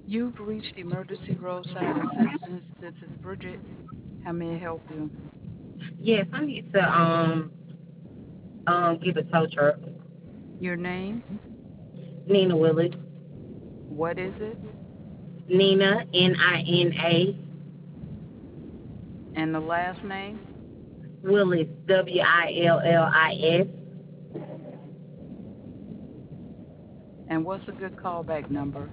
You've reached Emergency Roadside Assistance. This is Bridget. How may I help you? Yes, I need to get a tow truck. Your name? Nina Willis. What is it? Nina Nina. And the last name? Willis Willis. And what's a good callback number?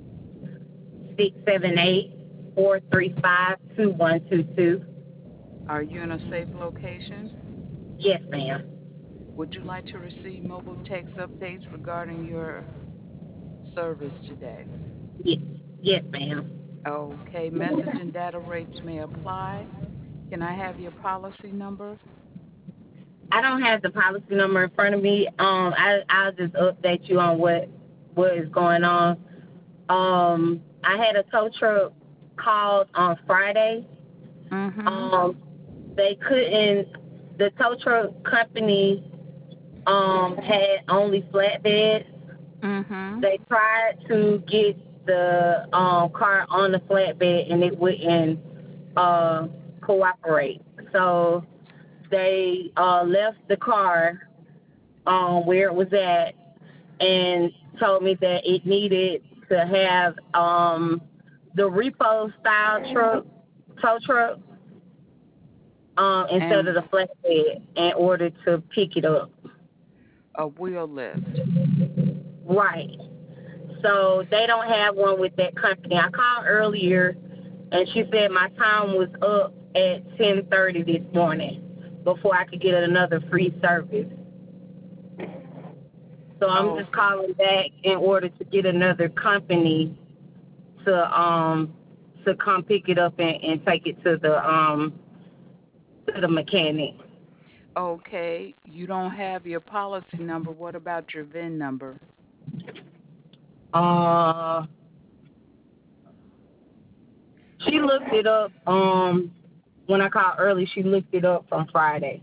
678-435-2122. Are you in a safe location? Yes, ma'am. Would you like to receive mobile text updates regarding your service today? Yes, yes, ma'am. Okay, message and data rates may apply. Can I have your policy number? I don't have the policy number in front of me. I'll just update you on what is going on. I had a tow truck called on Friday. Mm-hmm. Um, they couldn't. The tow truck company had only flatbeds. Mm-hmm. They tried to get the car on the flatbed and it wouldn't uh, cooperate. So they left the car where it was at and told me that it needed to have the repo style tow truck, instead of And the flatbed in order to pick it up. a wheel lift. Right. So they don't have one with that company. I called earlier and she said my time was up at 10:30 this morning before I could get another free service. So I'm just Okay. calling back in order to get another company to come pick it up and take it to the mechanic. Okay. You don't have your policy number. What about your VIN number? Uh she looked it up when I called early, she looked it up from Friday.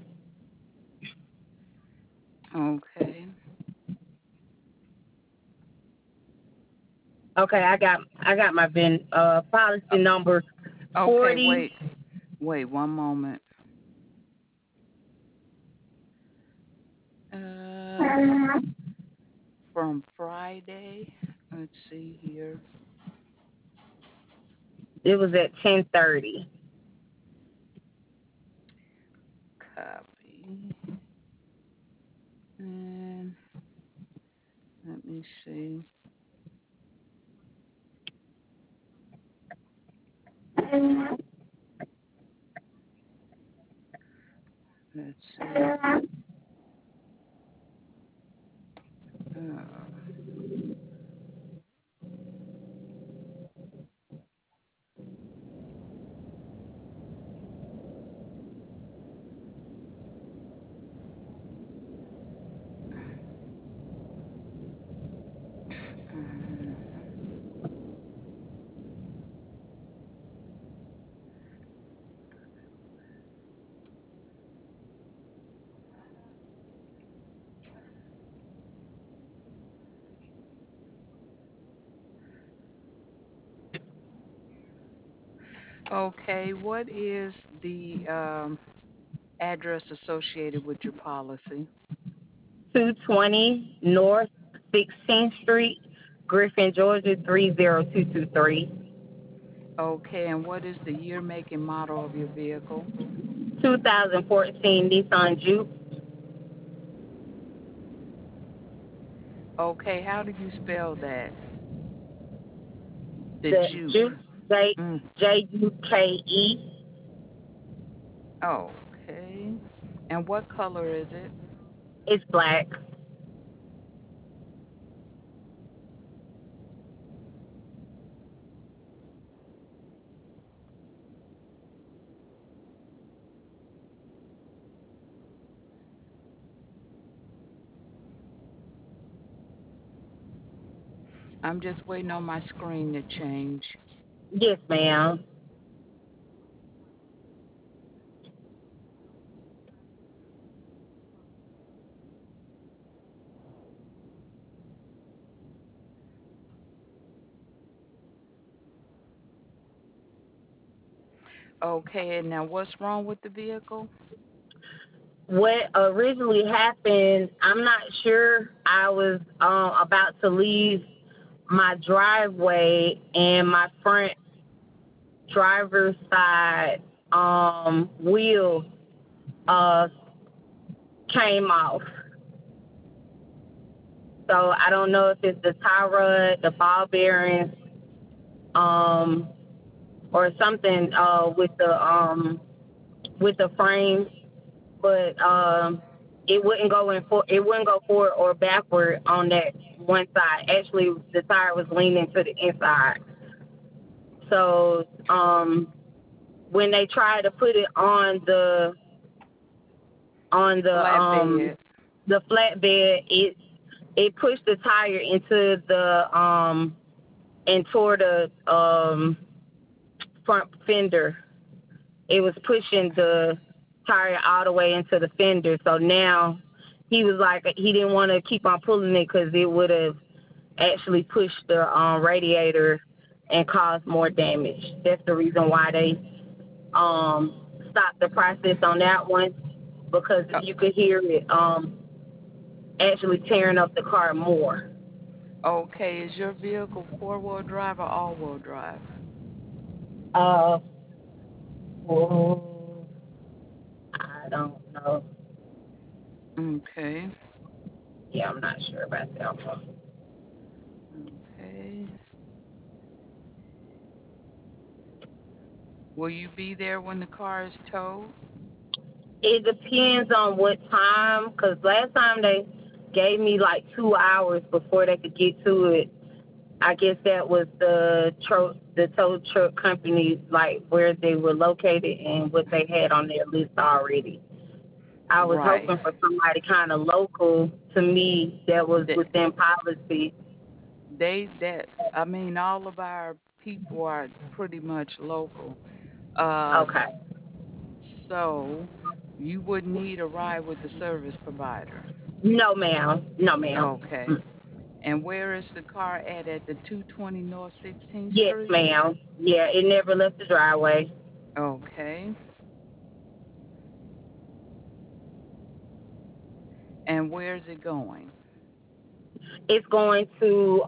Okay. Okay, I got my VIN policy number Okay, 40. wait one moment. Uh, from Friday. Let's see here. It was at 10:30. Copy. And let me see. Let's see. Uh, mm, okay, what is the address associated with your policy? 220 North 16th Street, Griffin, Georgia 30223. Okay, and what is the year, make, and model of your vehicle? 2014 Nissan Juke. Okay, how do you spell that? The The Juke. Juke J Mm, Juke. okay. And what color is it? It's black. I'm just waiting on my screen to change. Yes, ma'am. Okay, and now what's wrong with the vehicle? What originally happened, I'm not sure. I was about to leave my driveway, and my front driver's side wheel uh came off. So I don't know if it's the tie rod, the ball bearings, um, or something with the frame, but it wouldn't go forward or backward on that one side. Actually, the tire was leaning to the inside. So when they tried to put it on Flatbed. the flatbed, it pushed the tire into the and tore the front fender. It was pushing the tire all the way into the fender. So now he was like, he didn't want to keep on pulling it because it would have actually pushed the radiator and caused more damage. That's the reason why they stopped the process on that one, because Uh, you could hear it actually tearing up the car more. okay, is your vehicle four-wheel drive or all-wheel drive? Uh, well, I don't know. Okay. Yeah, I'm not sure about that one. Okay. Will you be there when the car is towed? It depends on what time, because last time they gave me like 2 hours before they could get to it. I guess that was the tow truck company, like where they were located and what they had on their list already. I was Right. hoping for somebody kind of local to me that was They, within policy. that I mean, all of our people are pretty much local. Uh, Okay. so you would need a ride with the service provider. No, ma'am. No, ma'am. Okay. And where is the car at the 220 North 16th Yes, Street? ma'am. Yeah, it never left the driveway. Okay. And where's it going? It's going to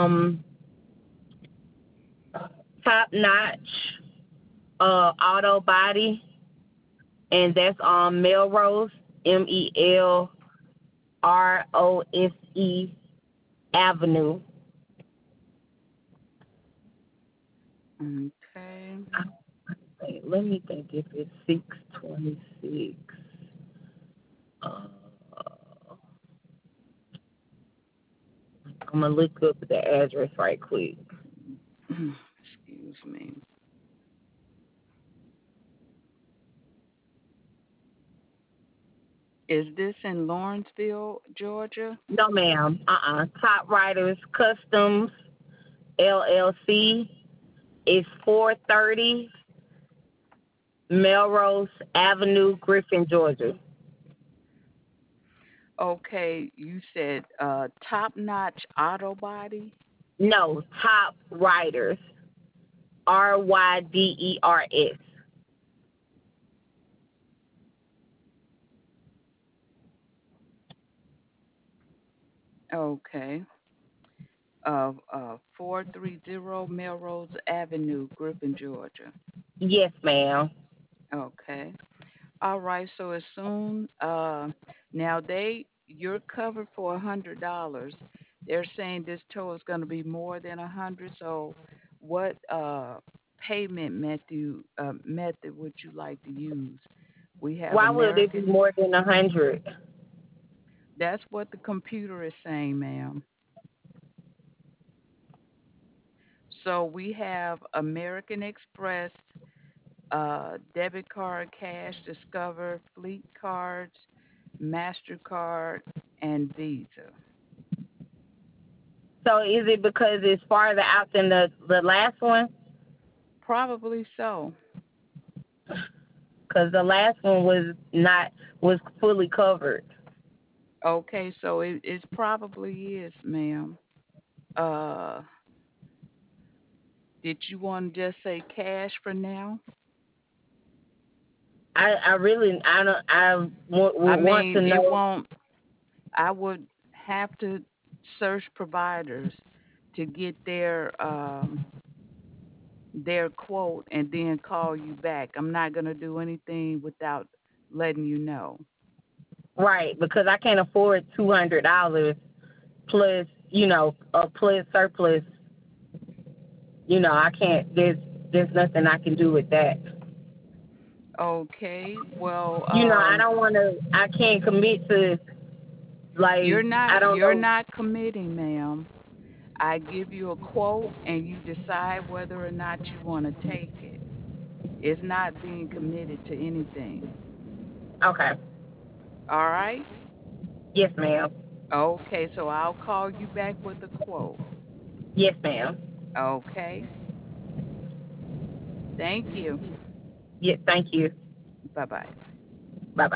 Top Notch Auto Body, and that's on Melrose, Melrose Avenue. Okay. Wait, let me think if it's 626. Uh, I'm gonna look up the address right quick. Excuse me. Is this in Lawrenceville, Georgia? No, ma'am. Top Riders Customs LLC is 430 Melrose Avenue, Griffin, Georgia. Okay, you said Top Notch Auto Body. No, Top Riders. Ryders. Okay. 430 Melrose Avenue, Griffin, Georgia. Yes, ma'am. Okay. All right. So as soon now you're covered for $100. They're saying this tow is going to be more than 100. So what payment method would you like to use? We have Why would it be American. more than 100? That's what the computer is saying, ma'am. So we have American Express, debit card, cash, Discover, Fleet cards, MasterCard, and Visa. So is it because it's farther out than the last one? Probably so. Because the last one was fully covered. Okay, so it probably is, ma'am. Uh, did you want to just say cash for now? I really I don't I I would want to mean, it know. won't. I would have to search providers to get their quote and then call you back. I'm not gonna do anything without letting you know. Right, because I can't afford $200 plus, plus surplus. I can't. There's nothing I can do with that. Okay. Well, I don't want to. I can't commit to, like, I don't you're know. not committing, ma'am. I give you a quote and you decide whether or not you want to take it. It's not being committed to anything. Okay. All right? Yes, ma'am. Okay, so I'll call you back with a quote. Yes, ma'am. Okay. Thank you. Yes, thank you. Bye bye.